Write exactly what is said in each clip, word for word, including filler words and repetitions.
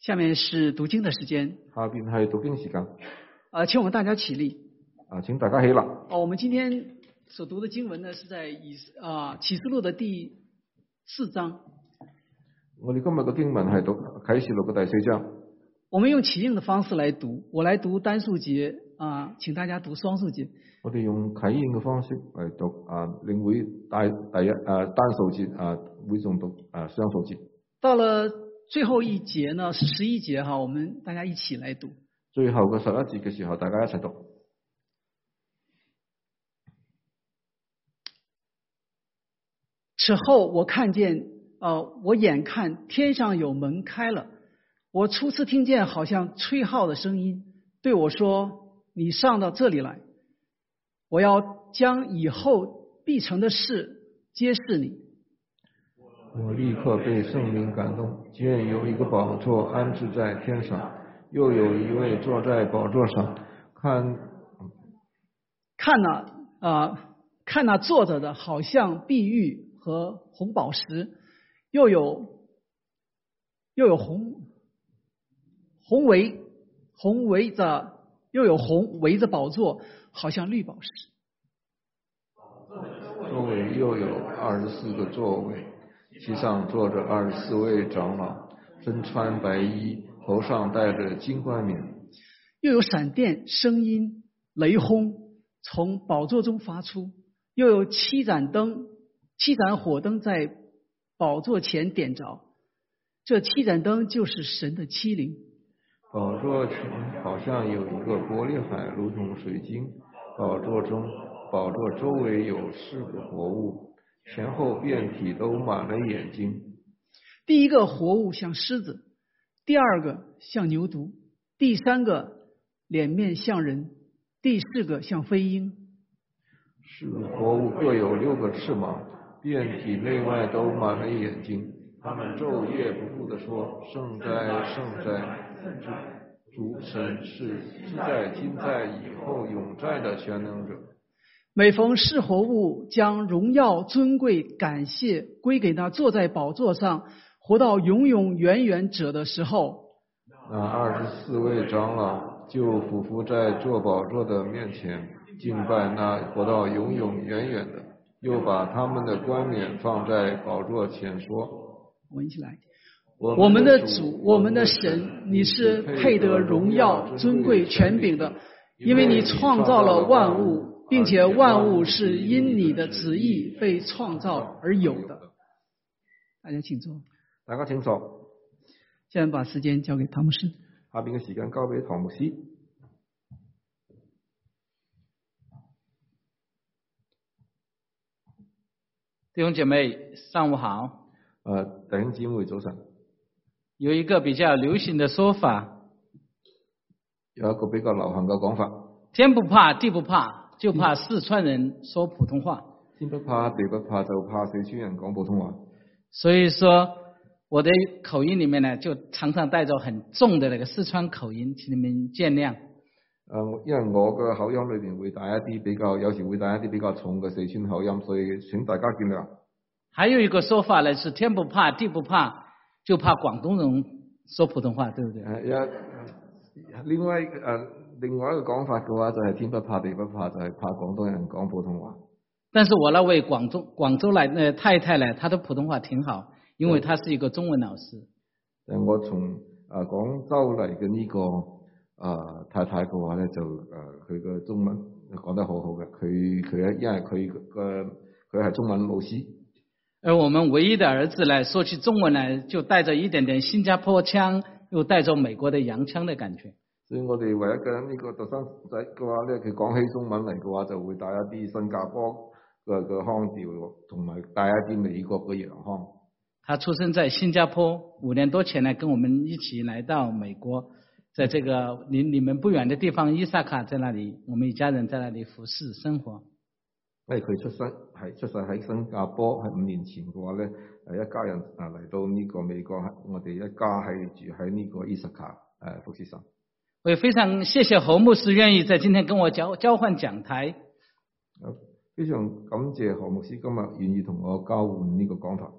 下面是讀經的時間。 下邊係讀經時間。 呃，請我們大家起立。 啊，請大家起立。 哦，我們今天所讀的經文呢，是在以啊啟示錄的第四章。 我哋今日嘅經文係讀啟示錄嘅第四章。 我們用起應的方式來讀，我來讀單數節啊，請大家讀雙數節。 我哋用啟應嘅方式嚟讀啊，領會第第一啊單數節啊，會眾讀啊雙數節。 到了最後一節呢，是十一節哈，我們大家一起來讀。 最後嘅十一節嘅時候，大家一齊讀。 此後我看見，呃，我眼看天上有門開了，我初次聽見好像吹號的聲音，對我說：你上到這裡來，我要將以後必成的事揭示你。 我立刻被聖靈感動，見有一個寶座安置在天上，又有一位坐在寶座上，看看那啊、呃，看那坐着的好像碧玉和紅寶石，又有又有紅紅圍紅圍着，又有紅圍着寶座，好像綠寶石。 周圍又有二十四個座位，其上坐着二十四位長老，身穿白衣，頭上戴着金冠冕。 又有閃電、聲音、雷轟從寶座中發出，又有七盞燈、七盞火燈在寶座前點着。這七盞燈就是神的七靈。 寶座前好像有一個玻璃海，如同水晶。寶座中、寶座周圍有四個活物，前後遍體都滿了眼睛。 第一個活物像獅子，第二個像牛犢，第三個臉面像人，第四個像飛鷹。 四個活物各有六個翅膀，遍體內外都滿了眼睛。他們晝夜不住地說：聖哉，聖哉，主神是昔在、今在、以後永在的全能者。 每逢是活物將榮耀、尊貴、感謝歸給那坐在寶座上活到永永遠遠者的時候， 那二十四位長老就俯伏在坐寶座的面前敬拜那活到永永遠遠的，又把他們的冠冕放在寶座前說： 我們一起來，我們的主，我們的神，你是配得榮耀、尊貴、權柄的，因為你創造了萬物，並且萬物是因你的旨意被創造而有的。大家請坐。 大家請坐。 現在把時間交給唐牧師。 下邊嘅時間交俾唐牧師。 弟兄姐妹，上午好。 誒，弟兄姊妹早晨。 有一個比較流行的說法， 有一個比較流行嘅講法。 天不怕地不怕，就怕四川人說普通話。 天不怕地不怕，就怕四川人講普通話。 所以說我的口音裏面呢，就常常帶着很重的那個四川口音，請你們見諒。 誒，因為我嘅口音裏邊會帶一啲比較，有時會帶一啲比較重嘅四川口音，所以請大家見諒。 還有一個說法呢，是天不怕地不怕，就怕廣東人說普通話，對不對？ 誒，另外誒，另外一個講法嘅話就係天不怕地不怕，就係怕廣東人講普通話。但是我那位廣州廣州來的太太呢，她的普通話挺好，因為她是一個中文老師。 誒，我從誒廣州嚟嘅呢個誒太太嘅話咧，就誒佢嘅中文講得好好嘅，佢佢咧因為佢嘅佢係中文老師。 而我們唯一的兒子呢，說起中文來就帶着一點點新加坡腔，又帶着美國的洋腔的感覺。 所以我哋唯一嘅呢個獨生仔嘅話咧，佢講起中文嚟嘅話，就會帶一啲新加坡嘅嘅腔調，同埋帶一啲美國嘅洋腔。 他出生在新加坡，五年多前呢，跟我們一起來到美國，在這個離你們不遠的地方伊薩卡，在那裡，我們一家人在那裡服侍生活。 因為佢出生係出世喺新加坡，喺五年前嘅話咧，誒一家人啊嚟到呢個美國，我哋一家係住喺呢個伊薩卡誒服侍神。 我也非常謝謝侯牧師願意在今天跟我交交換講台。 非常感謝何牧師今日願意同我交換呢個講台。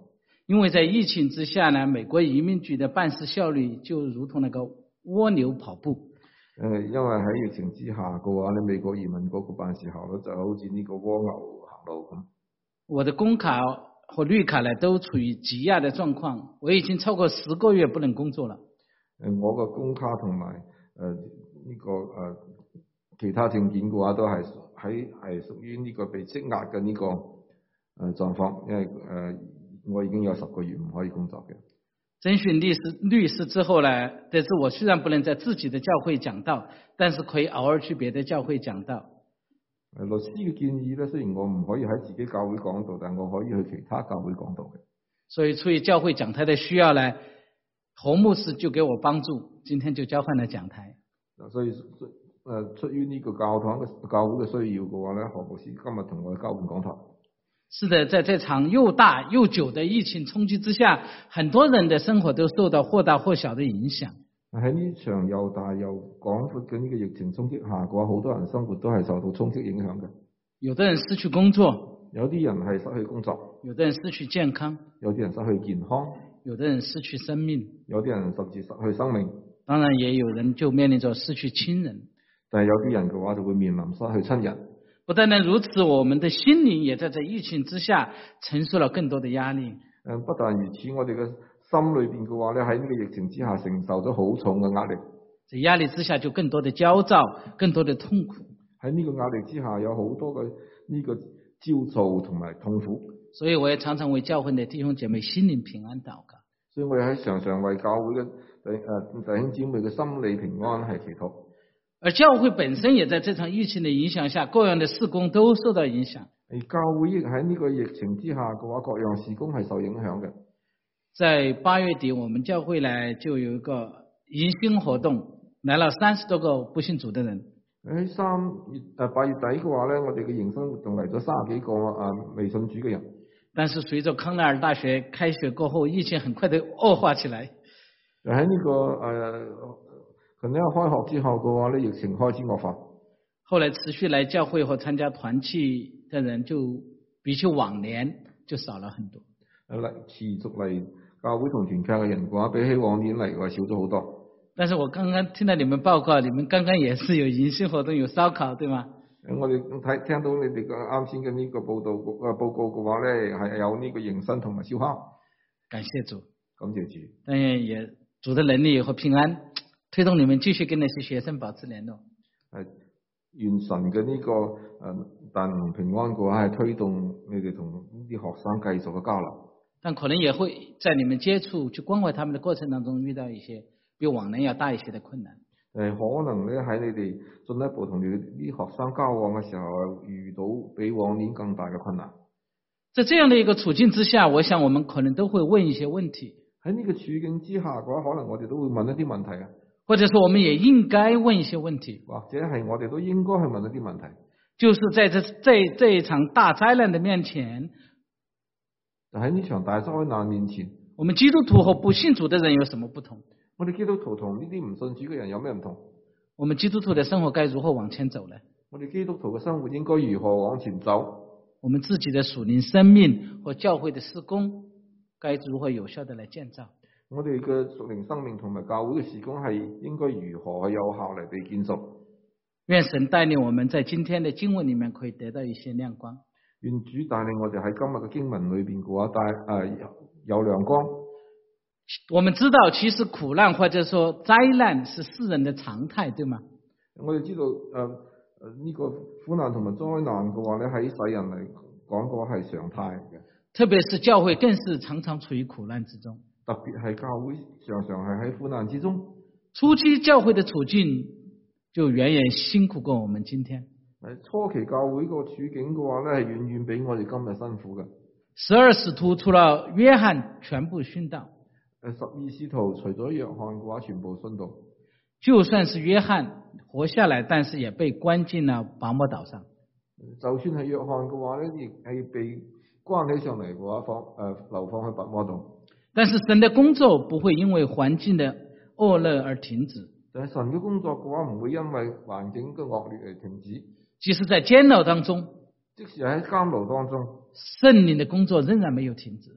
因為在疫情之下呢，美國移民局的辦事效率就如同那個蝸牛跑步。 誒，因為喺疫情之下嘅話咧，美國移民局嘅辦事效率就好似呢個蝸牛行路咁。 我的工卡和綠卡呢都處於積壓的狀況，我已經超過十個月不能工作了。 誒，我嘅工卡同埋誒呢個誒、呃、其他證件嘅話都係喺係屬於呢個被積壓嘅呢個誒狀況，因為誒、呃、我已經有十個月唔可以工作嘅。 徵詢律師律師之後呢，得知我雖然不能在自己的教會講道，但是可以偶爾去別的教會講道。 誒，律師嘅建議咧，雖然我唔可以喺自己教會講道，但我可以去其他教會講道嘅。所以出於教會講台的需要呢，侯牧師就給我幫助，今天就交換了講台。 所以誒，出於呢個教堂嘅教會嘅需要嘅話咧，何牧師今日同我交換講台。 是的，在這場又大又久的疫情衝擊之下，很多人的生活都受到或大或小的影響。 喺呢場又大又廣闊嘅呢個疫情衝擊下嘅話，好多人生活都係受到衝擊影響嘅。 有的人失去工作， 有啲人係失去工作， 有的人失去健康， 有啲人失去健康， 有的人失去生命， 有啲人甚至失去生命。 當然也有人就面臨着失去親人， 但係有啲人嘅話就會面臨失去親人。 不但呢如此，我們的心靈也在這疫情之下承受了更多的壓力。 誒，不但如此，我哋嘅心裏邊嘅話咧，喺呢個疫情之下承受咗好重嘅壓力。 這壓力之下就更多的焦躁，更多的痛苦。 喺呢個壓力之下，有好多嘅呢個焦躁同埋痛苦。 所以我也常常為教會的弟兄姐妹心靈平安禱告。 所以我喺常常為教會嘅弟誒弟兄姊妹嘅心理平安係祈禱。 而教會本身也在這場疫情的影響下，各樣的事工都受到影響。 而教會亦喺呢個疫情之下嘅話，各樣事工係受影響嘅。 在八月底，我們教會呢就有一個迎新活動，來了三十多個不信主的人。 喺三月誒八月底嘅話咧，我哋嘅迎新活動嚟咗三十幾個啊未信主嘅人。 但是隨着康奈爾大學開學過後，疫情很快地惡化起來。 喺呢、這個誒，可能開學之後嘅話咧，疫情開始惡化。 後來持續來教會或參加團契的人，就比起往年就少了很多。 誒嚟持續嚟教會同團契嘅人嘅話，比起往年嚟嘅話少咗好多。但是我剛剛聽到你們報告，你們剛剛也是有迎新活動，有燒烤，對嗎？誒，我哋睇聽到你哋嘅啱先嘅呢個報道誒報告嘅話咧，係有呢個迎新同埋燒烤。 感謝主， 感謝主。 但也主的能力和平安推動你們繼續跟那些學生保持聯絡。 係願神嘅呢個誒大能平安嘅話，係推動你哋同呢啲學生繼續嘅交流。 但可能也會在你們接觸去關懷他們的過程當中，遇到一些比往年要大一些的困難。 誒，可能咧喺你哋進一步同你啲學生交往嘅時候，遇到比往年更大嘅困難。 在這樣的一個處境之下，我想我們可能都會問一些問題。 喺呢個處境之下嘅話，可能我哋都會問一啲問題啊。 或者說我們也應該問一些問題， 或者係我哋都應該去問一啲問題。 就是在這這這一場大災難的面前， 喺呢場大災難面前， 我們基督徒和不信主的人有什麼不同？ 我哋基督徒同呢啲唔信主嘅人有咩唔同？ 我們基督徒的生活該如何往前走呢？ 我哋基督徒嘅生活應該如何往前走？ 我們自己的屬靈生命和教會的事工該如何有效地來建造？ 我哋嘅屬靈生命同埋教會嘅事工係應該如何有效嚟被建造？ 願神帶領我們在今天的經文裏面可以得到一些亮光。 願主帶領我哋喺今日嘅經文裏邊嘅話帶誒有亮光。 我們知道其實苦難或者說災難是世人的常態，對嗎？ 我哋知道誒誒呢個苦難同埋災難嘅話咧，喺世人嚟講嘅話係常態嘅。特別是教會更是常常處於苦難之中。特別係教會常常係喺苦難之中。 初期教會的處境就遠遠辛苦過我們今天。 誒，初期教會個處境嘅話咧，係遠遠比我哋今日辛苦嘅。 十二使徒除了約翰全部殉道。 誒，十二使徒除咗約翰嘅話，全部殉道。 就算是約翰活下來，但是也被關進了拔摩島上。 就算係約翰嘅話咧，亦係被關起上嚟嘅話，放誒、呃、流放去拔摩島。 但是神的工作不會因為環境的惡劣而停止。 但係神嘅工作嘅話，唔會因為環境嘅惡劣而停止。 即使在監牢當中， 即使喺監牢當中， 聖靈的工作仍然沒有停止。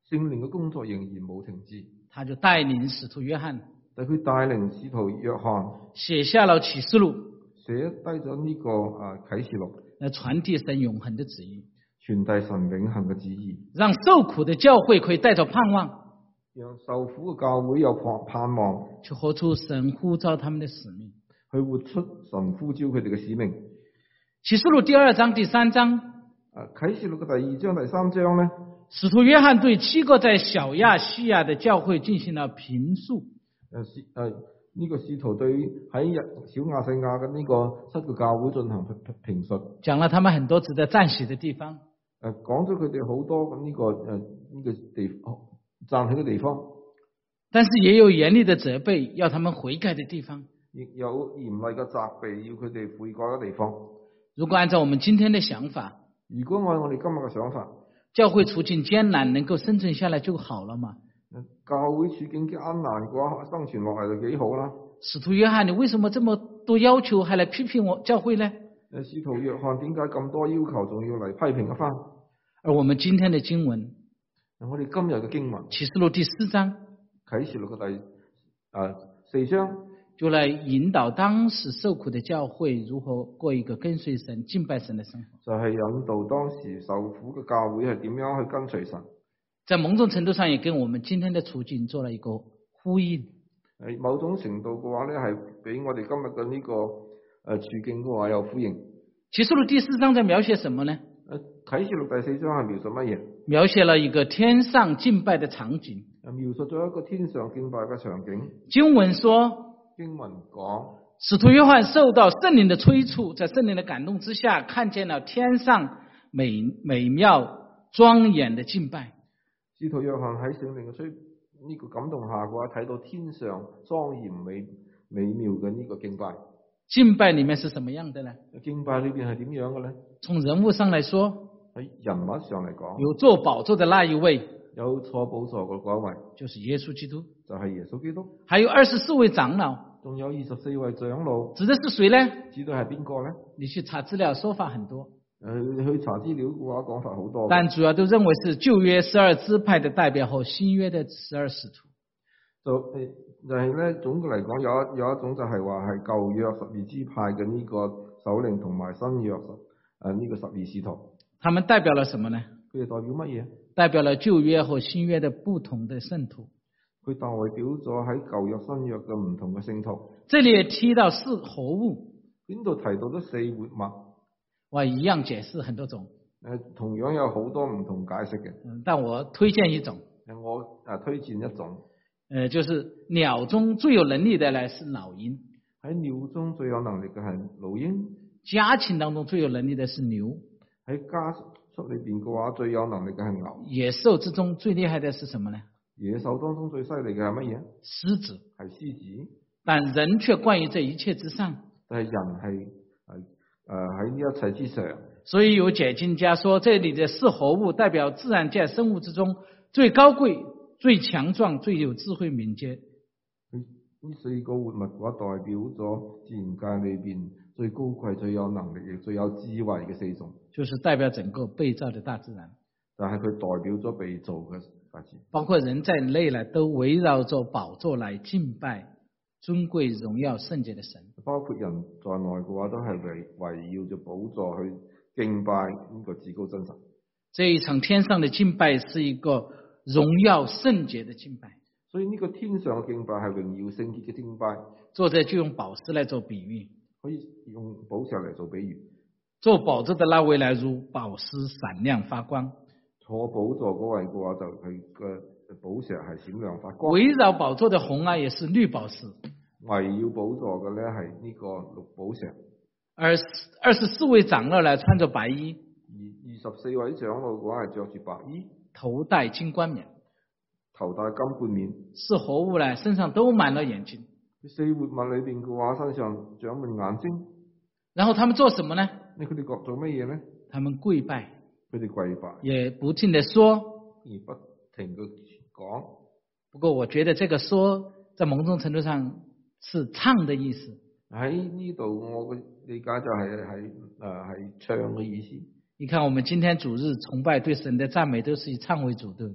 聖靈嘅工作仍然冇停止。 他就帶領使徒約翰但佢帶領使徒約翰寫下了啟示錄， 寫低咗呢個啊啟示錄， 來傳遞神永恆的旨意， 傳遞神永恆嘅旨意， 讓受苦的教會可以帶着盼望， 讓受苦嘅教會有盼盼望， 去活出神呼召他們的使命。 去活出神呼召佢哋嘅使命。 啟示錄第二章、第三章， 啊，啟示錄嘅第二章、第三章咧， 使徒約翰對七個在小亞細亞的教會進行了評述。 誒使誒呢個使徒對喺小亞細亞嘅呢個七個教會進行評述， 講了他們很多值得讚許的地方。 誒講咗佢哋好多咁呢個誒呢個地方讚許嘅地方， 但是也有嚴厲的責備，要他們悔改的地方。 亦有嚴厲嘅責備，要佢哋悔改嘅地方。 如果按照我們今天的想法， 如果按我哋今日嘅想法， 教會處境艱難，能夠生存下來就好了嘛？ 教會處境艱難嘅話，生存落嚟就幾好啦。 使徒約翰，你為什麼這麼多要求，還來批評我教會呢？ 誒，使徒約翰點解咁多要求，仲要嚟批評一番？ 而我們今天的經文， 我哋今日嘅經文， 啟示錄第四章， 啟示錄嘅第誒四章， 就來引導當時受苦的教會如何過一個跟隨神、敬拜神的生活。 就係引導當時受苦嘅教會係點樣去跟隨神。 在某種程度上，也跟我們今天的處境做了一個呼應。 誒，某種程度嘅話咧，係俾我哋今日嘅呢個誒處境嘅話有呼應。 啟示錄第四章在描寫什麼呢？ 誒，啟示錄第四章係描述乜嘢？ 描寫了一個天上敬拜的場景。 描述咗一個天上敬拜嘅場景。 經文說， 經文講， 使徒約翰受到聖靈的催促，在聖靈的感動之下，看見了天上美美妙莊嚴的敬拜。 使徒約翰喺聖靈嘅催呢個感動下嘅話，睇到天上莊嚴美美妙嘅呢個敬拜。 敬拜裏面是什麼樣的呢？ 敬拜裏邊係點樣嘅呢？ 從人物上來說， 喺人物上嚟講， 有坐寶座的那一位， 有坐寶座嘅嗰一位， 就是耶穌基督， 就係耶穌基督。 還有二十四位長老， 仲有二十四位長老， 指的是誰呢？ 指的係邊個呢？ 你去查資料，說法很多。 誒，去查資料嘅話，講法好多。 但主要都認為是舊約十二支派的代表和新約的十二使徒。 就誒，就係咧，總嘅嚟講，有一有一種就係話係舊約十二支派嘅呢個首領，同埋新約十誒呢個十二使徒。 他們代表了什麼呢？ 佢哋代表乜嘢？ 代表了舊約和新約的不同的聖徒。 佢代表咗喺舊約新約嘅唔同嘅聖徒。 這裏也提到四活物， 邊度提到咗四活物？ 我一樣解釋很多種。 誒，同樣有好多唔同解釋嘅。 但我推薦一種。 誒，我誒推薦一種。 誒，就是鳥中最有能力的呢是老鷹。 喺鳥中最有能力嘅係老鷹。 家禽當中最有能力的是牛。 喺家畜裏邊嘅話，最有能力嘅係牛。 野獸之中最厲害的是什麼呢？ 野獸當中最犀利嘅係乜嘢？ 獅子。 係獅子。 但人卻冠於這一切之上。 但係人係係誒喺呢一切之上。 所以有解經家說，這裏的四活物代表自然界生物之中最高貴、最強壯、最有智慧敏捷。 呢四個活物嘅話，代表咗自然界裏邊最高貴、最有能力、亦最有智慧嘅四種。 就是代表整個被造的大自然。 但係佢代表咗被造嘅大自然。 包括人在內呢，都圍繞着寶座來敬拜尊貴榮耀聖潔的神。包括人在內嘅話，都係圍圍繞着寶座去敬拜呢個至高真神。這一場天上的敬拜是一個榮耀聖潔的敬拜。 所以呢個天上嘅敬拜係榮耀聖潔嘅敬拜。 作者就用寶石來做比喻， 可以用寶石嚟做比喻。 坐寶座的那位呢，如寶石閃亮發光。 坐寶座嗰位嘅話，就佢嘅寶石係閃亮發光。 圍繞寶座的紅啊，也是綠寶石。 圍繞寶座嘅咧係呢個綠寶石。 而二十四位長老呢，穿着白衣。 而二十四位長老嘅話係着住白衣， 頭戴金冠冕。 頭戴金冠冕。 四活物呢，身上都滿了眼睛。 四活物裏邊嘅話，身上長滿眼睛。 然後他們做什麼呢？ 你佢哋各做乜嘢呢？ 他們跪拜。 佢哋跪拜。 也不停地說。 而不停嘅講。 不過我覺得這個說，在某種程度上是唱的意思。 喺呢度我嘅理解就係係誒係唱嘅意思。 你看我們今天主日崇拜對神的讚美都是以唱為主，對不對？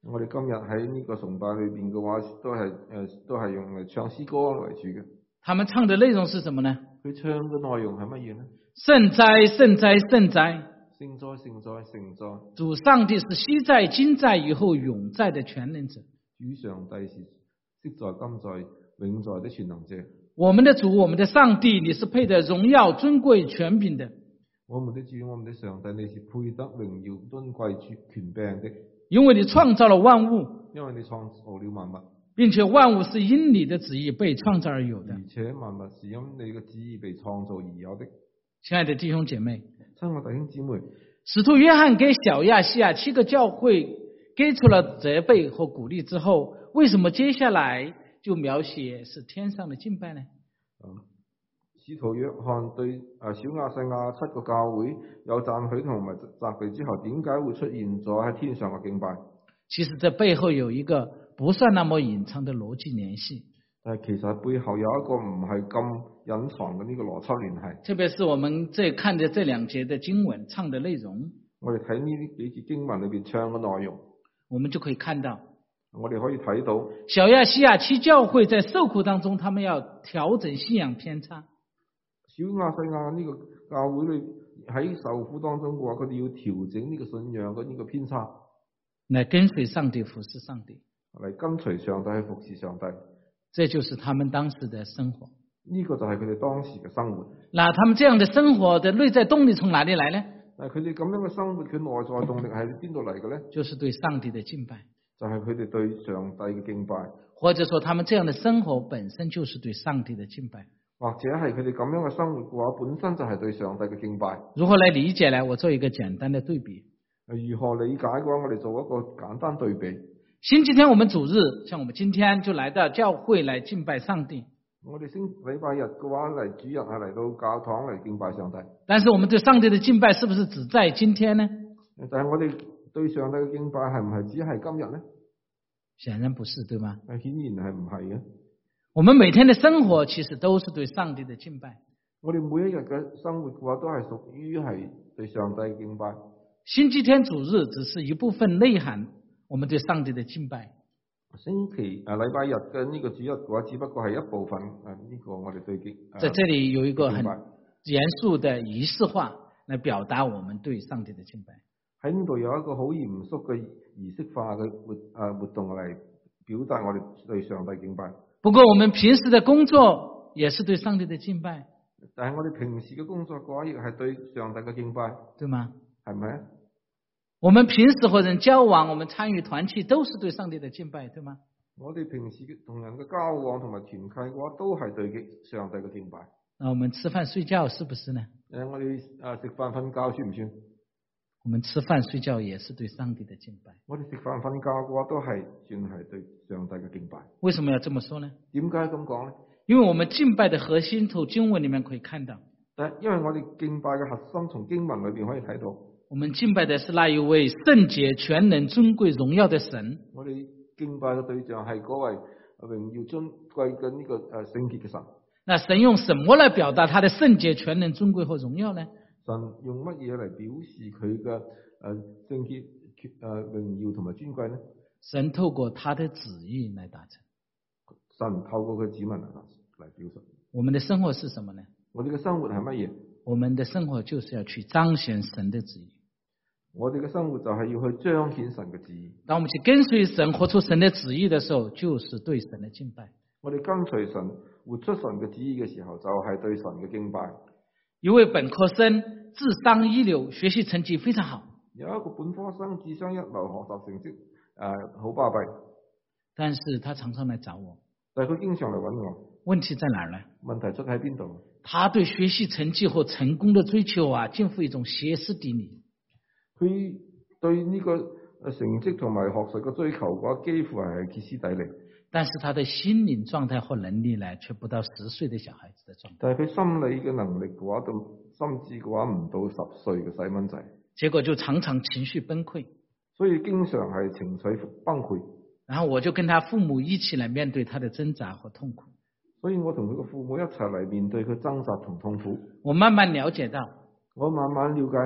我哋今日喺呢個崇拜裏邊嘅話，都係誒都係用嚟唱詩歌為主嘅。 他們唱的內容是什麼呢？ 佢唱嘅內容係乜嘢呢？ 聖哉，聖哉，聖哉！ 聖哉，聖哉，聖哉！ 主上帝是昔在、今在、以後永在的全能者。 主上帝是昔在、今在、永在的全能者。 我們的主，我們的上帝，你是配得榮耀、尊貴、權柄的。 我們的主，我們的上帝，你是配得榮耀、尊貴、權柄的。 因為你創造了萬物， 因為你創造了萬物， 並且萬物是因你的旨意被創造而有的。 而且萬物是因你嘅旨意被創造而有的。 親愛的弟兄姐妹， 親愛的弟兄姊妹， 使徒約翰給小亞細亞七個教會給出了責備和鼓勵之後，為什麼接下來就描寫是天上的敬拜呢？ 嗯，使徒約翰對啊小亞細亞七個教會有讚許同埋責備之後，點解會出現咗喺天上嘅敬拜？ 其實這背後有一個不算那麼隱藏的邏輯聯繫。 但係其實背後有一個唔係咁隱藏嘅呢個邏輯聯繫。 特別是我們這看着這兩節的經文唱的內容， 我哋睇呢啲幾節經文裏邊唱嘅內容， 我們就可以看到， 我哋可以睇到小亞細亞七教會在受苦當中，他們要調整信仰偏差。 小亞細亞呢個教會裏喺受苦當中嘅話，佢哋要調整呢個信仰嘅呢個偏差， 嚟跟隨上帝，服侍上帝， 嚟跟隨上帝去服侍上帝。 這就是他們當時的生活。 呢個就係佢哋當時嘅生活。 那他們這樣的生活的內在動力從哪裡來呢？ 但係佢哋咁樣嘅生活，佢內在動力係邊度嚟嘅呢？ 就是對上帝的敬拜， 就係佢哋對上帝嘅敬拜， 或者說他們這樣的生活本身就是對上帝的敬拜， 或者係佢哋咁樣嘅生活嘅話，本身就係對上帝嘅敬拜。 如何來理解呢？我做一個簡單的對比。 如何理解嘅話，我哋做一個簡單對比。 星期天我們主日，像我們今天就來到教會來敬拜上帝。 我哋星禮拜日嘅話嚟主日係嚟到教堂嚟敬拜上帝。 但是我們對上帝的敬拜是不是只在今天呢？ 但係我哋對上帝嘅敬拜係唔係只係今日呢？ 顯然不是，對嗎？ 係顯然係唔係嘅。 我們每天的生活其實都是對上帝的敬拜。 我哋每一日嘅生活嘅話都係屬於係對上帝嘅敬拜。 星期天主日只是一部分內涵，我們對上帝的敬拜。 星期啊禮拜日嘅呢個主日嘅話，只不過係一部分啊呢個我哋對敬。 在這裡有一個很嚴肅的儀式化來表達我們對上帝的敬拜。 喺呢度有一個好嚴肅嘅儀式化嘅活啊活動嚟表達我哋對上帝敬拜。 不過我們平時的工作也是對上帝的敬拜。 但係我哋平時嘅工作嘅話，亦係對上帝嘅敬拜， 對嗎？ 係咪啊？ 我們平時和人交往，我們參與團契，都是對上帝的敬拜，對嗎？ 我哋平時同人嘅交往同埋團契嘅話，都係對上帝嘅敬拜。 那我們吃飯睡覺是不是呢？ 誒，我哋啊食飯瞓覺算唔算？ 我們吃飯睡覺也是對上帝的敬拜。 我哋食飯瞓覺嘅話，都係算係對上帝嘅敬拜。 為什麼要這麼說呢？ 點解咁講呢？ 因為我們敬拜的核心從經文裡面可以看到。 但因為我哋敬拜嘅核心從經文裏邊可以睇到。 我們敬拜的是那一位聖潔、全能、尊貴、榮耀的神。 我哋敬拜嘅對象係嗰位榮耀尊貴嘅呢個誒聖潔嘅神。 那神用什麼來表達他的聖潔、全能、尊貴和榮耀呢？ 神用乜嘢嚟表示佢嘅誒聖潔、誒榮耀同埋尊貴呢？ 神透過他的旨意來達成。 神透過佢指紋嚟嚟表述。 我們的生活是什麼呢？ 我哋嘅生活係乜嘢？ 我們的生活就是要去彰顯神的旨意。 我哋嘅生活就係要去彰顯神嘅旨意。 當我們去跟隨神、活出神的旨意的時候，就是對神的敬拜。 我哋跟隨神、活出神嘅旨意嘅時候，就係對神嘅敬拜。 一位本科生智商一流，學習成績非常好。 有一個本科生智商一流，學習成績誒好巴閉。 但是他常常來找我。 但係佢經常嚟揾我。 問題在哪兒呢？ 問題出喺邊度？ 他對學習成績和成功的追求啊，近乎一種歇斯底里。 佢對呢個誒成績同埋學術嘅追求嘅話，幾乎係歇斯底里。 但是他的心靈狀態或能力呢，卻不到十歲的小孩子的狀態。 但係佢心理嘅能力嘅話，到心智嘅話唔到十歲嘅細蚊仔。 結果就常常情緒崩潰。 所以經常係情緒崩潰。 然後我就跟他父母一起來面對他的掙扎和痛苦。 所以我同佢嘅父母一齊嚟面對佢掙扎同痛苦。 我慢慢了解到， 我慢慢了解到，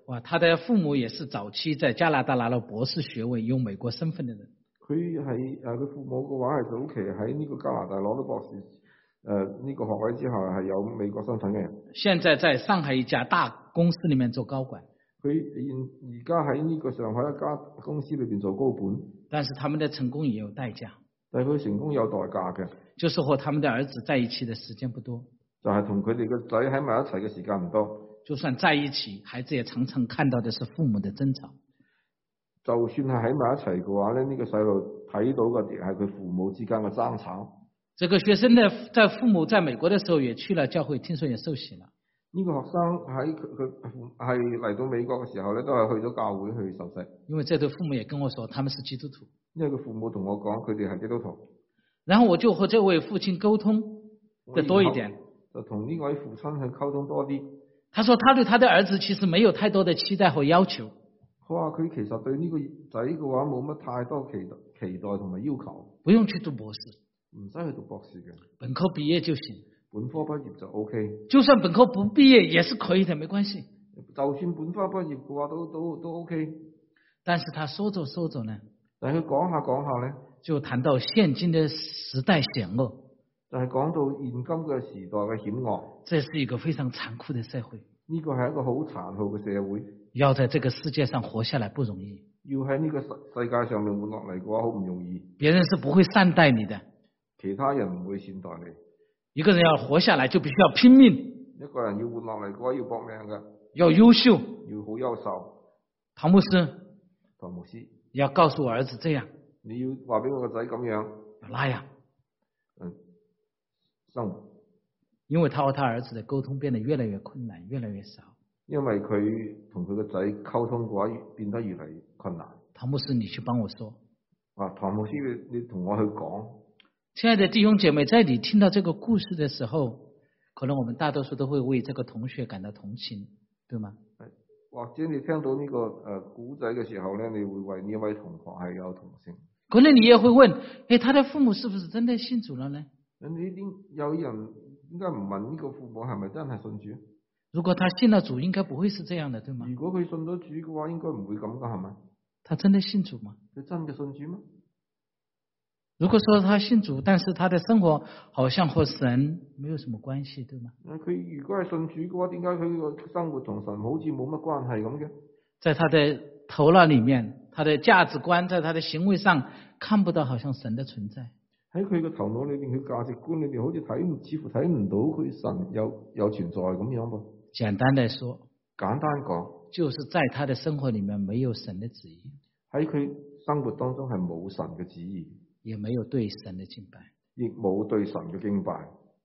哇，他的父母也是早期在加拿大拿了博士學位、有美國身份的人。 佢係誒佢父母嘅話係早期喺呢個加拿大攞到博士誒呢、呃這個學位之後係有美國身份嘅人。 現在在上海一家大公司裡面做高管。 佢現而家喺呢個上海一家公司裏邊做高管。 但是他們的成功也有代價。 但係佢成功有代價嘅。 就是和他們的兒子在一起的時間不多。 就係同佢哋個仔喺埋一齊嘅時間唔多。 就算在一起，孩子也常常看到的是父母的爭吵。 就算係喺埋一齊嘅話咧，呢、這個細路睇到嘅係佢父母之間嘅爭吵。 這個學生呢，在父母在美國的時候也去了教會，聽說也受洗了。 呢、這個學生喺佢佢係嚟到美國嘅時候咧，都係去咗教會去受洗。 因為這對父母也跟我說，他們是基督徒。 因為佢父母同我講，佢哋係基督徒。 然後我就和這位父親溝通的多一點。 就同呢位父親去溝通多啲。 他說他對他的兒子其實沒有太多的期待和要求。 佢話佢其實對呢個仔嘅話冇乜太多期待期待同埋要求。 不用去讀博士， 唔使去讀博士嘅， 本科畢業就行。 本科畢業就 OK。 就算本科不畢業也是可以的，沒關係。 就算本科畢業嘅話都都都 OK。 但是他說着說着呢， 但係佢講下講下咧， 就談到現今的時代險惡。 就係講到現今嘅時代嘅險惡。 這是一個非常殘酷的社會。 呢個係一個好殘酷嘅社會。 要在這個世界上活下來不容易。 要喺呢個世世界上面活落嚟嘅話，好唔容易。 別人是不會善待你的。 其他人唔會善待你。 一個人要活下來，就必須要拼命。 一個人要活落嚟嘅話，要搏命嘅。 要優秀。 要好優秀。 唐牧師。 唐牧師。 要告訴我兒子這樣。 你要話俾我個仔咁樣。 那樣。 嗯。生活。 因為他和他兒子的溝通變得越來越困難，越來越少。 因為佢同佢個仔溝通嘅話，變得越嚟越困難。 唐牧師，你去幫我說。 啊，唐牧師，你你同我去講。 親愛的弟兄姐妹，在你聽到這個故事的時候，可能我們大多數都會為這個同學感到同情，對嗎？ 或者你聽到呢個誒古仔嘅時候咧，你會為呢一位同學係有同情。 可能你也會問，誒，他的父母是不是真的信主了呢？ 你點有人點解唔問呢個父母係咪真係信主？ 如果他信了主，應該不會是這樣的，對嗎？ 如果佢信咗主嘅話，應該唔會咁噶，係咪？ 他真的信主嗎？ 佢真嘅信主嗎？ 如果說他信主，但是他的生活好像和神沒有什麼關係，對嗎？ 佢如果係信主嘅話，點解佢個生活同神好似冇乜關係咁嘅？在他的頭腦裏面，他的價值觀，在他的行為上看不到好像神的存在。 喺佢個頭腦裏邊，佢價值觀裏邊好似睇唔，似乎睇唔到佢神有有存在咁樣噃。 簡單地說， 簡單講， 就是在他的生活裏面沒有神的旨意。 喺佢生活當中係冇神嘅旨意， 也沒有對神的敬拜， 亦冇對神嘅敬拜。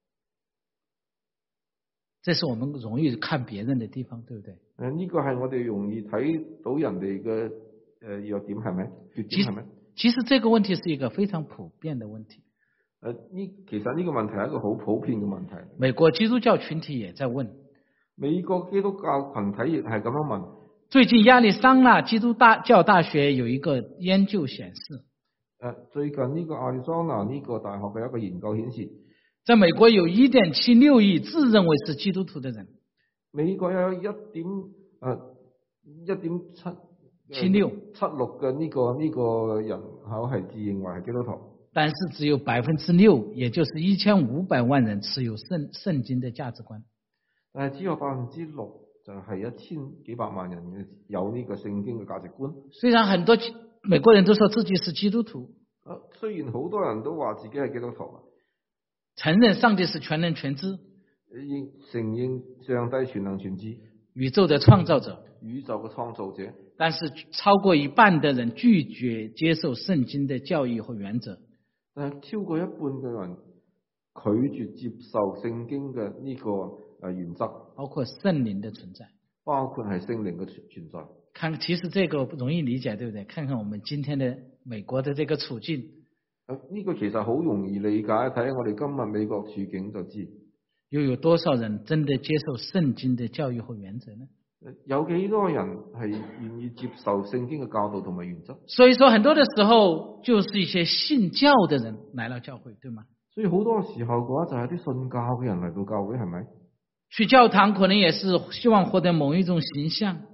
這是我們容易看別人的地方，對不對？ 誒，呢個係我哋容易睇到人哋嘅誒弱點，係咪？缺點係咪？ 其實這個問題是一個非常普遍的問題。 誒，呢其實呢個問題係一個好普遍嘅問題。 美國基督教群體也在問， 美國基督教群體亦係咁樣問。 最近亞利桑那基督教大學有一個研究顯示， 誒，最近呢個亞利桑那呢個大學嘅一個研究顯示， 在美國有一點七六億自認為是基督徒的人。 美國有一點誒一點七。 七六七六嘅呢個呢個人口係自認為係基督徒， 但是只有百分之六，也就是一千五百萬人持有聖聖經的價值觀。 但係只有百分之六，就係一千幾百萬人嘅有呢個聖經嘅價值觀。 雖然很多美國人都說自己是基督徒， 啊，雖然好多人都話自己係基督徒， 承認上帝是全能全知， 認承認上帝全能全知， 宇宙的創造者， 宇宙嘅創造者。 但是超過一半的人拒絕接受聖經的教義和原則。 但係超過一半嘅人拒絕接受聖經嘅呢個誒原則，包括聖靈的存在，包括係聖靈嘅存在。 看，其實這個容易理解，對不對？看看我們今天的美國的這個處境。 誒，呢個其實好容易理解，睇下我哋今日美國處境就知。 又有多少人真的接受聖經的教育和原則呢？ 有幾多人係願意接受聖經嘅教導同埋原則？ 所以說很多的時候就是一些信教的人來到教會，對嗎？ 所以好多時候嘅話就係啲信教嘅人嚟到教會，係咪？ 去教堂可能也是希望獲得某一種形象。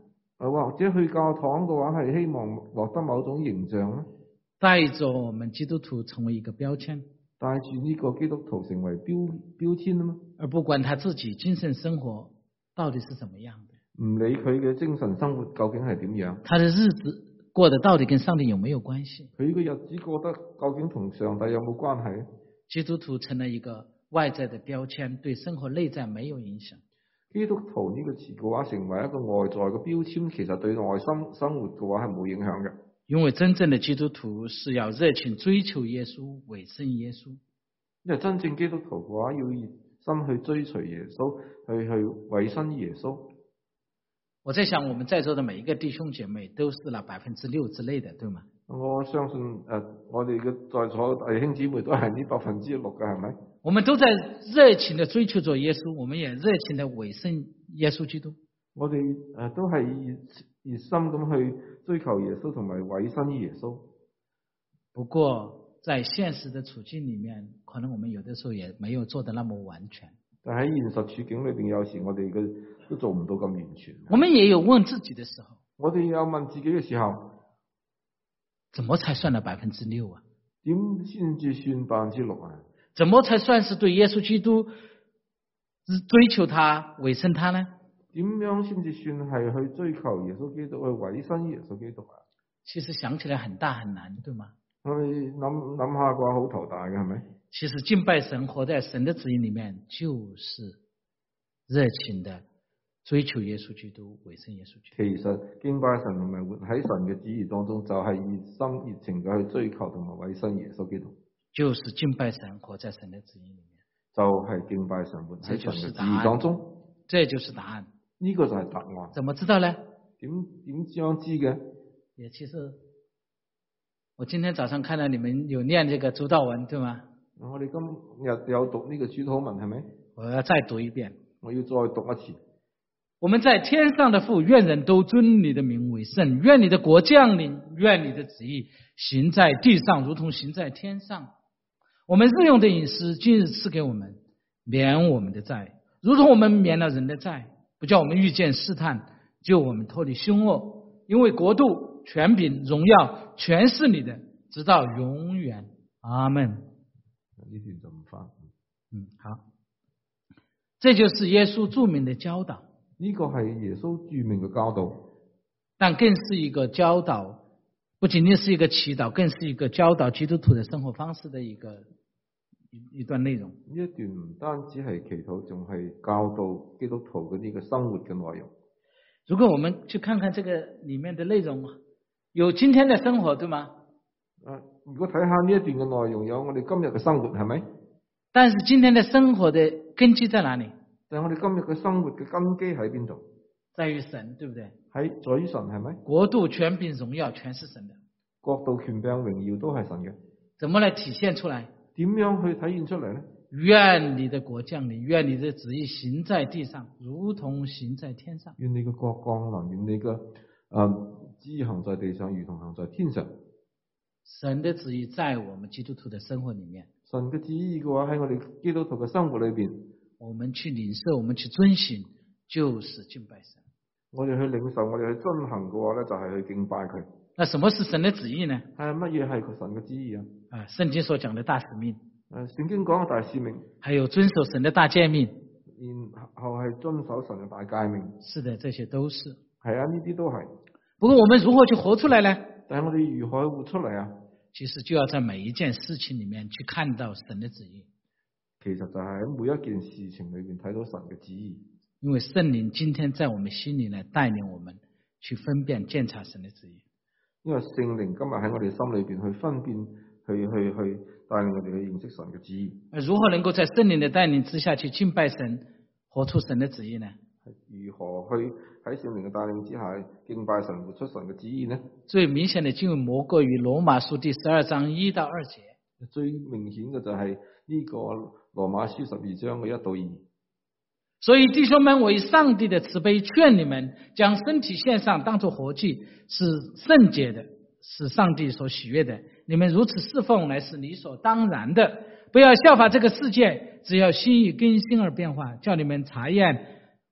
或者去教堂嘅話係希望獲得某種形象咧， 帶着我們基督徒成為一個標籤， 帶住呢個基督徒成為標標籤啊嘛， 而不管他自己精神生活到底是怎麼樣的， 唔理佢嘅精神生活究竟係點樣， 他的日子過得到底跟上帝有沒有關係？ 佢嘅日子過得究竟同上帝有冇關係？ 基督徒成了一個外在的標籤，對生活內在沒有影響。 基督徒呢個詞嘅話，成為一個外在嘅標籤，其實對內心生活嘅話係冇影響嘅。 因為真正的基督徒是要熱情追求耶穌，委身耶穌。 因為真正基督徒嘅話，要熱心去追隨耶穌，去去委身耶穌。 我在想，我們在座的每一個弟兄姐妹都是那百分之六之類的，對嗎？ 我相信誒、呃，我哋嘅在座弟兄姊妹都係呢百分之六嘅，係咪？ 我們都在熱情的追求着耶穌，我們也熱情的委身耶穌基督。 我哋誒、呃、都係熱熱心咁去追求耶穌同埋委身耶穌。 不過在現實的處境裏面，可能我們有的時候也沒有做得那麼完全。 但喺現實處境裏邊，有時我哋嘅都做唔到咁完全。 我們也有問自己的時候， 我哋有問自己嘅時候， 怎麼才算了百分之六啊？ 點先至算百分之六啊？ 怎麼才算是對耶穌基督追求他、委身他呢？ 點樣先至算係去追求耶穌基督、去委身耶穌基督啊？ 其實想起來很大很難，對嗎？ 我哋諗諗下嘅話，好頭大嘅，係咪？ 其實敬拜神、活在神的旨意裏面，就是熱情的追求耶穌基督、委身耶穌基督。 其實敬拜神同埋活喺神嘅旨意當中，就係熱心熱情嘅去追求同埋委身耶穌基督。 就是敬拜神，活在神的旨意裏面， 就係敬拜神，活喺神嘅旨意當中。 這就是答案。 呢個就係答案。 怎麼知道呢？ 點點樣知嘅？ 也其實，我今天早上看到你們有念這個主禱文，對嗎？ 我哋今日有讀呢個主禱文，係咪？ 我要再讀一遍。 我要再讀一次。 我們在天上的父，願人都尊你的名為聖，願你的國降臨，願你的旨意行在地上，如同行在天上。我們日用的飲食，今日賜給我們，免我們的債，如同我們免了人的債，不叫我們遇見試探，救我們脫離兇惡。因為國度、權柄、榮耀，全是你的，直到永遠。阿們。 呢段就唔翻。 嗯，好。這就是耶穌著名的教導。 呢個係耶穌著名嘅教導， 但更是一個教導，不僅僅是一個祈禱，更是一個教導基督徒的生活方式的一個一一段內容。 呢一段唔單止係祈禱，仲係教導基督徒嘅呢個生活嘅內容。 如果我們去看看這個裏面的內容，有今天的生活，對嗎？ 啊，如果睇下呢一段嘅內容，有我哋今日嘅生活，係咪？ 但是今天的生活的根基在哪裏？ 但係我哋今日嘅生活嘅根基喺邊度？ 在於神，對不對？ 喺在於神，係咪？ 國度、權柄、榮耀全是神的。 國度、權柄、榮耀都係神嘅。 怎麼來體現出來？ 點樣去體現出嚟呢？ 願你的國降臨，願你的旨意行在地上，如同行在天上。 願你嘅國降臨，願你嘅誒旨意行在地上，如同行在天上。 神的旨意在我們基督徒的生活裏面。 神嘅旨意嘅話喺我哋基督徒嘅生活裏邊， 我們去領受，我們去遵行，就是敬拜神。 我哋去領受，我哋去遵行嘅話咧，就係去敬拜佢。 那什麼是神的旨意呢？ 係乜嘢係神嘅旨意啊？ 啊，聖經所講的大使命。 誒，聖經講嘅大使命， 還有遵守神的大誡命， 然後係遵守神嘅大誡命。 是的，這些都是。 係啊，呢啲都係。 不過我們如何去活出來呢？ 但係我哋如何活出嚟啊？ 其實就要在每一件事情裏面去看到神的旨意。 其實就係喺每一件事情裏邊睇到神嘅旨意。 因為聖靈今天在我們心裏來帶領我們去分辨鑒察神的旨意。 因為聖靈今日喺我哋心裏邊去分辨，去去去帶領我哋去認識神嘅旨意。 如何能夠在聖靈的帶領之下去敬拜神，活出神的旨意呢？ 如何去喺聖靈嘅帶領之下敬拜神，活出神嘅旨意呢？ 最明顯的經文莫過於羅馬書第十二章一到二節。 最明顯嘅就係呢個羅馬書十二章嘅一到二。 所以弟兄們，我以上帝的慈悲勸你們，將身體獻上，當作活祭，是聖潔的，是上帝所喜悅的。你們如此侍奉，乃是理所當然的。不要效法這個世界，只要心意更新而變化，叫你們查驗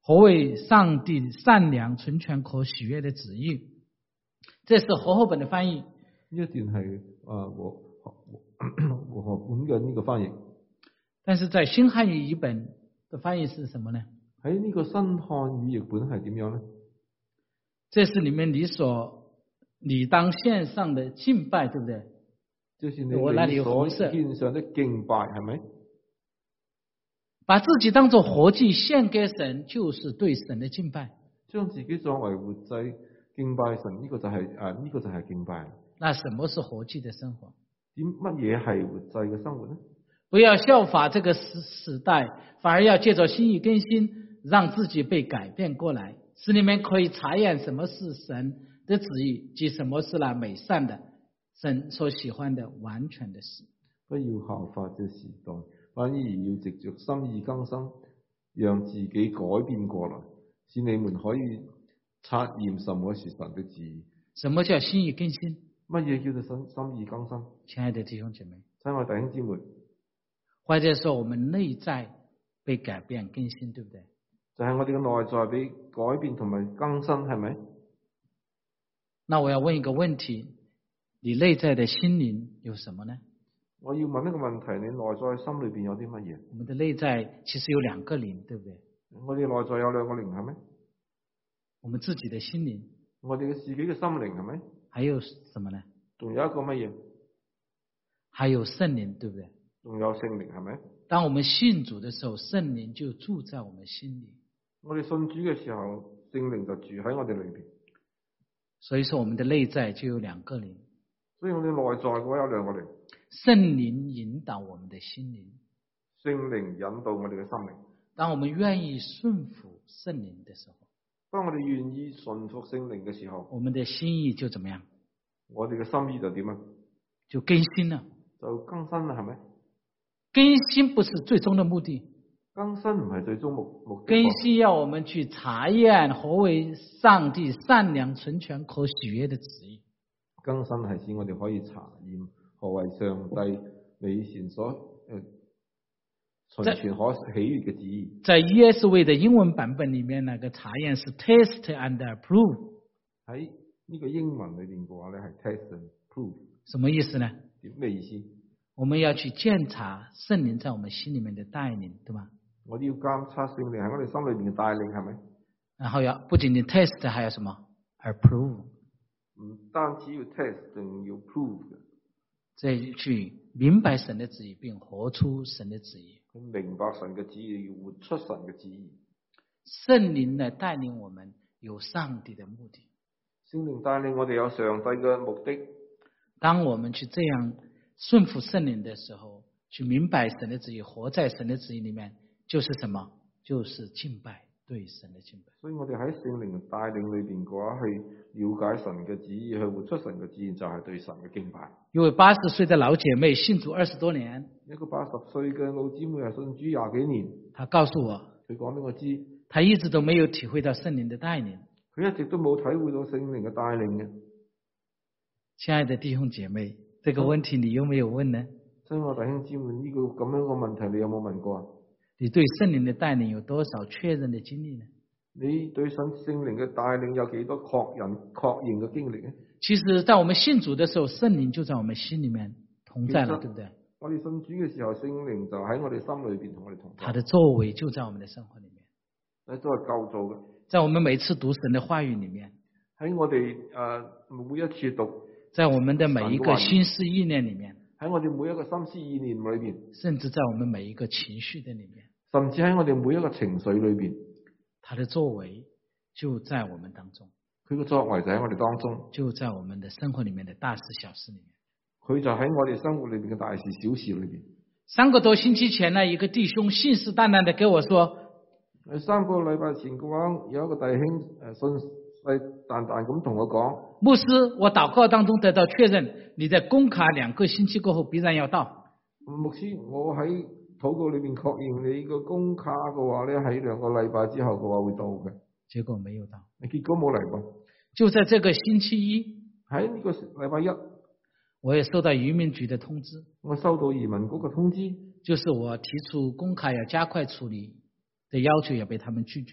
何為上帝善良、純全、可喜悅的旨意？這是和合本的翻譯。 呢一段係啊和和合本嘅呢個翻譯。 但是在新漢語譯本的翻譯是什麼呢？ 喺呢個新漢語譯本係點樣呢？ 這是你們理所理當獻上的敬拜，對不對？ 就是你理所獻上的敬拜，係咪？ 把自己當作活祭獻給神，就是對神的敬拜。 將自己作為活祭敬拜神，呢、這個就係、是、誒，呢、啊這個就係敬拜。 那什麼是活祭的生活？ 點乜嘢係活祭嘅生活呢？ 不要效法這個時時代，反而要借着心意更新，讓自己被改變過來，使你們可以查驗什麼是神的旨意，及什麼是那美善的、神所喜歡的完全的事。 不要效法這時代，反而要藉着心意更新，讓自己改變過來，使你們可以察驗什麼是神的旨意。 什麼叫心意更新？ 乜嘢叫做心心意更新？ 親愛的弟兄姐妹， 親愛弟兄姊妹， 或者說我們內在被改變更新，對不對？ 就係我哋嘅內在被改變同埋更新，係咪？ 那我要問一個問題，你內在的心靈有什麼呢？ 我要問一個問題，你內在心裏邊有啲乜嘢？ 我們的內在其實有兩個靈，對不對？ 我哋內在有兩個靈，係咪？ 我們自己的心靈， 我哋嘅自己嘅心靈，係咪？ 還有什麼呢？ 仲有一個乜嘢？ 還有聖靈，對不對？ 仲有聖靈，係咪？ 當我們信主的時候，聖靈就住在我們心裏。 我哋信主嘅時候，聖靈就住喺我哋裏邊。 所以說，我們的內在就有兩個靈。 所以我哋內在嘅話有兩個靈。 聖靈引導我們的心靈， 聖靈引導我哋嘅心靈。 當我們願意順服聖靈的時候， 當我哋願意順服聖靈嘅時候， 我們的心意就怎麼樣？ 我哋嘅心意就點啊？ 就更新了， 就更新啦，係咪？ 更新不是最終的目的， 更新唔係最終目目的。 更新要我們去查驗何為上帝善良、純全、可喜悅的旨意。 更新係使我哋可以查驗何為上帝美善所誒純全可喜悅嘅旨意。 在 E S V 的英文版本裏面，那個查驗是 test and approve。 喺呢個英文裏邊嘅話咧，係 test and prove。什麼意思呢？ 咩意思？ 我們要去檢查聖靈在我們心裏面的帶領，對嗎？ 我哋要監察聖靈喺我哋心裏面嘅帶領，係咪？ 然後要不僅僅 test， 還有什麼 approve？ 唔單止要 test， 仲要 prove 嘅。 再去明白神的旨意，並活出神的旨意。 明白神嘅旨意，要活出神嘅旨意。 聖靈呢帶領我們有上帝的目的。 聖靈帶領我哋有上帝嘅目的。 當我們去這樣順服聖靈的時候，去明白神的旨意，活在神的旨意裏面，就是什麼？就是敬拜，對神的敬拜。所以我哋喺聖靈帶領裏邊嘅話，去了解神嘅旨意，去活出神嘅旨意，就係對神嘅敬拜。一位八十歲的老姐妹信主二十多年，一個八十歲嘅老姊妹係信主廿幾年。她告訴我，佢講俾我知，她一直都沒有體會到聖靈的帶領。佢一直都冇體會到聖靈嘅帶領嘅。親愛的弟兄姐妹，這個問題你有沒有問呢？親愛弟兄姊妹，呢個咁樣嘅問題你有冇問過啊？你對聖靈的帶領有多少確認的經歷呢？你對神聖靈嘅帶領有幾多確認確認嘅經歷呢？其實，在我們信主的時候，聖靈就在我們心裏面同在了，對不對？我哋信主嘅時候，聖靈就喺我哋心裏邊同我哋同在。他的作為就在我們的生活裏面。喺都係構造嘅。在我們每次讀神的話語裏面，喺我哋誒每一次讀。在我們的每一個心思意念裏面，喺我哋每一個心思意念裏邊，甚至在我們每一個情緒的裏面，甚至喺我哋每一個情緒裏邊，他的作為就在我們當中。佢嘅作為就喺我哋當中，就在我們的生活裏面的大事小事裏面。佢就喺我哋生活裏邊嘅大事小事裏邊。三個多星期前呢，一個弟兄信誓旦旦地給我說，三個禮拜前嘅話，有一個弟兄誒信。係淡淡咁同我講，牧師，我禱告當中得到確認，你在公卡兩個星期過後必然要到。牧師，我喺禱告裏面確認你個公卡嘅話咧，喺兩個禮拜之後嘅話會到嘅。結果沒有到，你結果冇嚟過。就在這個星期一，喺呢個禮拜一，我也收到移民局的通知。我收到移民局嘅通知，就是我提出公卡要加快處理的要求，也被他們拒絕了。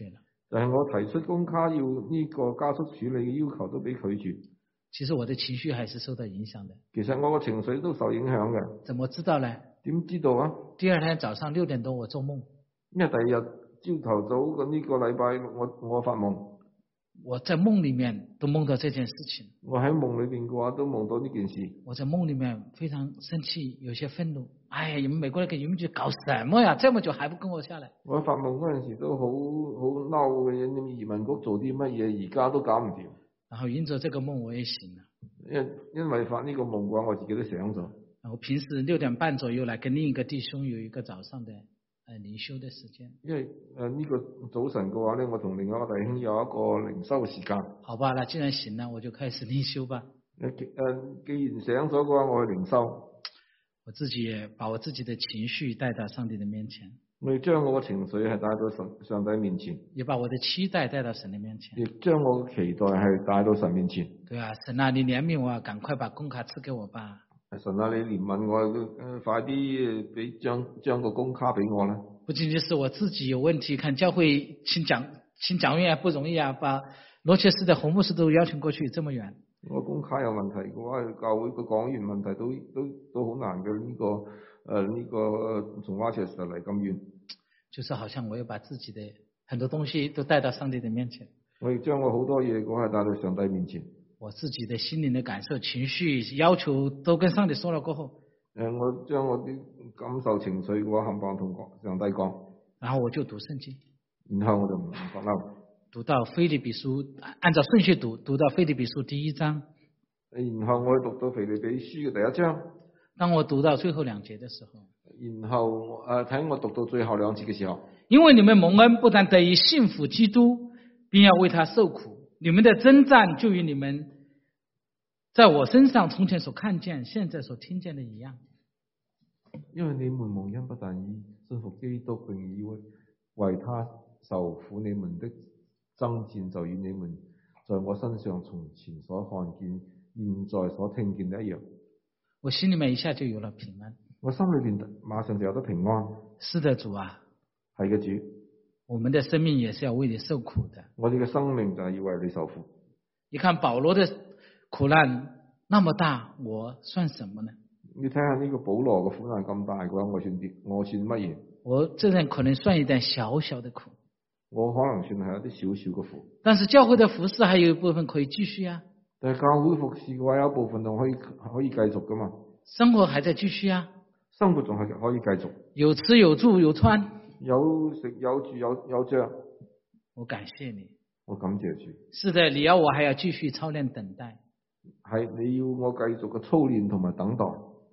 就係我提出公卡要呢個加速處理嘅要求都俾拒絕。 其實我的情緒還是受到影響的。 其實我個情緒都受影響嘅。 怎麼知道呢？ 點知道啊？ 第二天早上六點多我做夢。 因為第二日朝頭早嘅呢個禮拜我我發夢。 我在夢裏面都夢到這件事情。 我喺夢裏邊嘅話都夢到呢件事。 我在夢裏面非常生氣，有些憤怒。哎呀，你們美國人嘅移民局搞什麼呀？這麼久還不跟我下來？ 我發夢嗰陣時都好好嬲嘅，你移民局做啲乜嘢而家都搞唔掂。 然後因着這個夢我也醒了。 因因為發呢個夢嘅話，我自己都醒咗。 然後平時六點半左右來跟另一個弟兄有一個早上的誒靈修的時間。因為誒呢個早晨嘅話咧，我同另外一個弟兄有一個靈修嘅時間。 好吧，那既然醒了，我就開始靈修吧。 誒誒，既然醒咗嘅話，我去靈修。 我自己也把我自己的情緒帶到上帝的面前。 我要將我嘅情緒係帶到神上帝面前。 也把我的期待帶到神的面前。 亦將我嘅期待係帶到神面前。 對啊，神啊，你憐憫我，趕快把工卡賜給我吧。 神啊，你憐憫我，呃、快啲俾將將個工卡俾我啦。 不僅僅是我自己有問題，看教會請講請講員不容易啊，把羅切斯的洪牧師都邀請過去這麼遠。 我工卡有問題嘅話，教會個講員問題都都都好難嘅呢、這個誒呢、呃這個從羅切斯嚟咁遠。 就是好像我要把自己的很多東西都帶到上帝的面前。 我要將我好多嘢我係帶到上帝面前。 我自己的心靈的感受、情緒、要求都跟上帝說了過後， 誒，我將我啲感受、情緒嘅話冚唪唥同上帝講。 然後我就讀聖經。 然後我就唔發嬲。 讀到腓立比書，按照順序讀，讀到腓立比書第一章。 然後我讀到腓立比書嘅第一章。 當我讀到最後兩節的時候， 然後誒睇我讀到最後兩節嘅時候， 因為你們蒙恩不但得以信服基督，並要為他受苦，你們的征戰就與你們在我身上從前所看見、現在所聽見的一樣。 因為你們蒙恩不但以信服基督，並以為為他受苦，你們的爭戰就與你們在我身上從前所看見、現在所聽見的一樣。 我心裏面一下就有了平安。 我心裏邊馬上就有得平安。 是的，主啊， 係嘅主。 我們的生命也是要為你受苦的。我哋嘅生命就係要為你受苦。 你看保羅的苦難那麼大，我算什麼呢？ 你睇下呢個保羅嘅苦難咁大嘅話，我算啲，我算乜嘢？我這人可能算一點小小的苦。 我可能算係一啲小小嘅苦。 但是教會的服事還有一部分可以繼續啊。 但係教會服事嘅話，有一部分仲可以可以繼續噶嘛？ 生活還在繼續啊。 生活仲係可以繼續。有吃有住有穿。 有食有住有有着。 我感謝你。 我感謝主。 是的，你要我還要繼續操練等待。 係你要我繼續嘅操練同埋等待。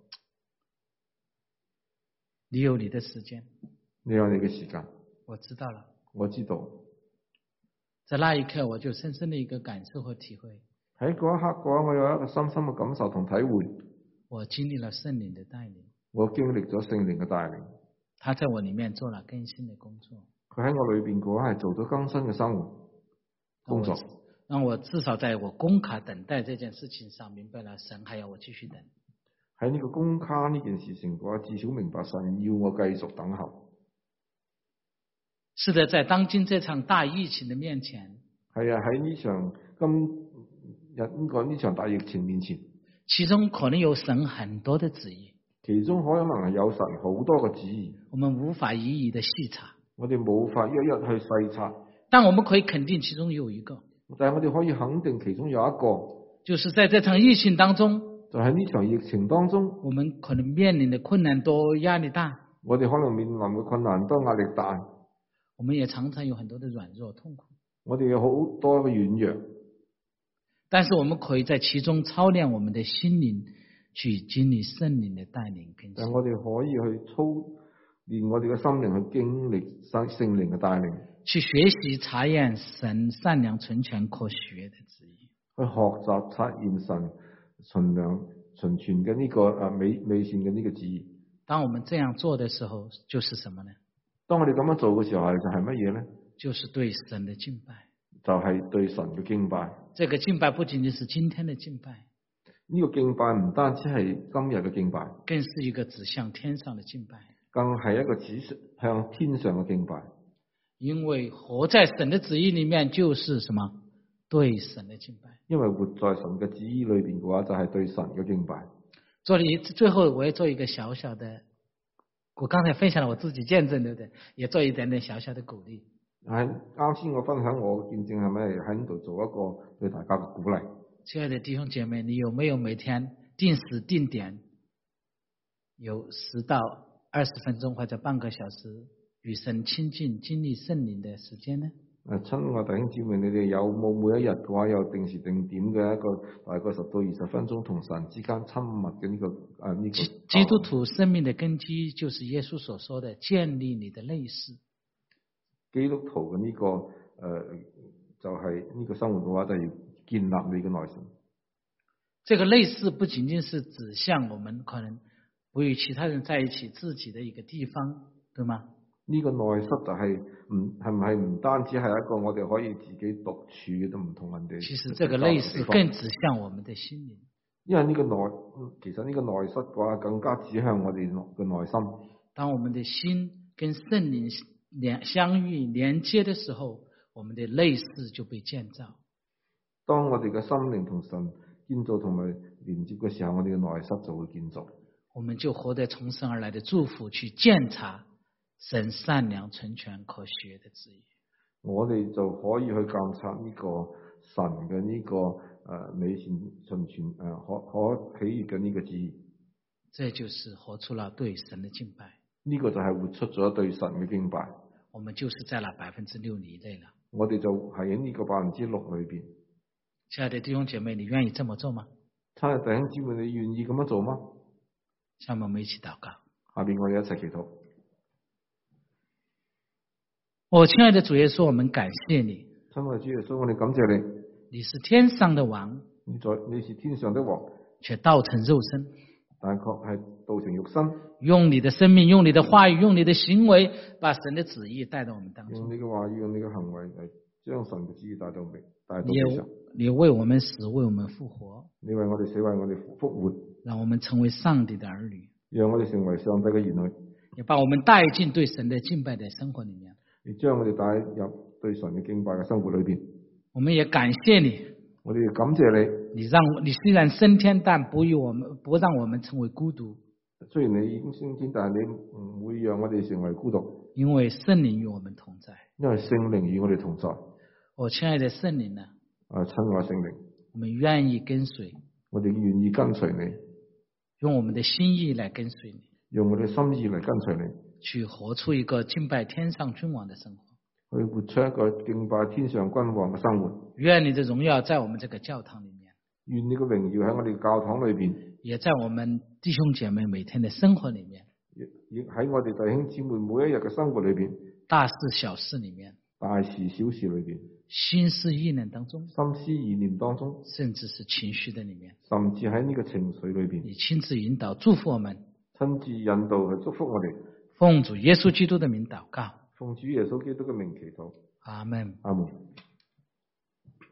你有你的時間。 你有你嘅時間。 我知道了。 我知道。 在那一刻，我就深深的一個感受和體會。 喺嗰一刻嘅話，我有一個深深嘅感受同體會。 我經歷了聖靈的帶領。 我經歷咗聖靈嘅帶領。 他在我裏面做了更新的工作。 佢喺我裏邊嘅話係做咗更新嘅生活工作。 讓我至少在我工卡等待這件事情上明白了，神還要我繼續等。 喺呢個工卡呢件事情嘅話，至少明白神要我繼續等候。 是的，在當今這場大疫情的面前。 係啊，喺呢場今日呢個呢場大疫情面前， 其中可能有神很多的旨意。 其中可能係有神好多嘅旨意。 我們無法一一的細查。 我哋冇法一一去細查。 但我們可以肯定其中有一個。 但係我哋可以肯定其中有一個， 就是在這場疫情當中， 就喺呢場疫情當中， 我們可能面臨的困難多，壓力大。 我哋可能面臨嘅困難多，壓力大。 我們也常常有很多的軟弱痛苦。 我哋有好多嘅軟弱， 但是我們可以在其中操練我們的心靈，去經歷聖靈的帶領。 但我哋可以去操練我哋嘅心靈，去經歷聖聖靈嘅帶領。 去學習查驗神善良純全可學的旨意， 去學習查驗神純良純全嘅呢個誒美美善嘅呢個旨意。 當我們這樣做的時候，就是什麼呢？ 當我哋咁樣做嘅時候，就係乜嘢呢？ 就是對神的敬拜， 就係對神嘅敬拜。 這個敬拜不僅僅是今天的敬拜， 呢個敬拜唔單止係今日嘅敬拜， 更是一個指向天上的敬拜， 更係一個指向天上嘅敬拜。 因為活在神的旨意裏面就是什麼？對神的敬拜。 因為活在神嘅旨意裏邊嘅話，就係對神嘅敬拜。 做你最後我要做一個小小的，我剛才分享了我自己見證，對不對？也做一點點小小的鼓勵。 喺啱先我分享我見證係咪喺呢度做一個對大家嘅鼓勵？ 親愛的弟兄姐妹，你有沒有每天定時定點有十到二十分鐘或者半個小時與神親近、經歷聖靈的時間呢？ 誒，親愛弟兄姊妹，你哋有冇每一日嘅話有定時定點嘅一個大概十到二十分鐘同神之間親密嘅呢個誒呢個？ 基督徒生命的根基就是耶穌所說的建立你的內室。 基督徒嘅呢個誒就係呢個生活嘅話，就要建立你嘅內心。 這個內室不僅僅是指向我們可能不與其他人在一起自己的一個地方，對嗎？ 呢個內室就係唔係唔係唔單止係一個我哋可以自己獨處嘅，都唔同人哋。 其實這個內室更指向我們的心靈。 因為呢個內，其實呢個內室嘅話，更加指向我哋嘅內心。 當我們的心跟聖靈連相遇連接的時候，我們的內室就被建造。 當我哋嘅心靈同神建造同埋連接嘅時候，我哋嘅內室就會建造。 我們就活得從神而來的祝福去檢查神善良、純全、可學的旨意。 我哋就可以去監察呢個神嘅呢個誒美善、純全誒可可喜悅嘅呢個旨意。 這就是活出了對神的敬拜。 呢個就係活出咗對神嘅敬拜。 我們就是在那百分之六以內了。我哋就係喺呢個百分之六裏邊。 親愛的弟兄姐妹，你願意這麼做嗎？ 親愛的弟兄姊妹，你願意咁樣做嗎？ 下面我們一起禱告。 下邊我哋一齊祈禱。 我親愛的主耶穌，我們感謝你。 親愛的主耶穌，我哋感謝你。 你是天上的王， 你在你是天上的王， 卻道成肉身， 但確係道成肉身， 用你的生命，用你的話語，用你的行為，把神的旨意帶到我們當中。 用你嘅話語，用你嘅行為嚟將神嘅旨意帶到未帶到地上。 你為我們死，為我們復活。 你為我哋死，為我哋復活， 讓我們成為上帝的兒女。 讓我哋成為上帝嘅兒女， 也把我們帶進對神的敬拜的生活裏面。 你將我哋帶入對神嘅敬拜嘅生活裏邊。 我們也感謝你， 我哋也感謝你。 你讓你雖然升天，但不與我們不讓我們成為孤獨。 雖然你已經升天，但係你唔會讓我哋成為孤獨。 因為聖靈與我們同在。 因為聖靈與我哋同在。 我親愛的聖靈呢？ 啊，親愛聖靈， 我們願意跟隨。 我哋願意跟隨你， 用我們的心意來跟隨你， 用我哋心意嚟跟隨你， 去活出一個敬拜天上君王的生活， 去活出一個敬拜天上君王嘅生活。 願你的榮耀在我們這個教堂裏面， 願你嘅榮耀喺我哋教堂裏邊， 也在我們弟兄姐妹每天的生活裏面， 亦喺我哋弟兄姊妹每一日嘅生活裏邊， 大事小事裏面， 大事小事裏邊， 心思意念當中， 心思意念當中， 甚至是情緒的裏面， 甚至喺呢個情緒裏邊， 你親自引導祝福我們， 親自引導去祝福我哋。 奉主耶穌基督的名禱告， 奉主耶穌基督嘅名祈禱。 阿門。 阿門。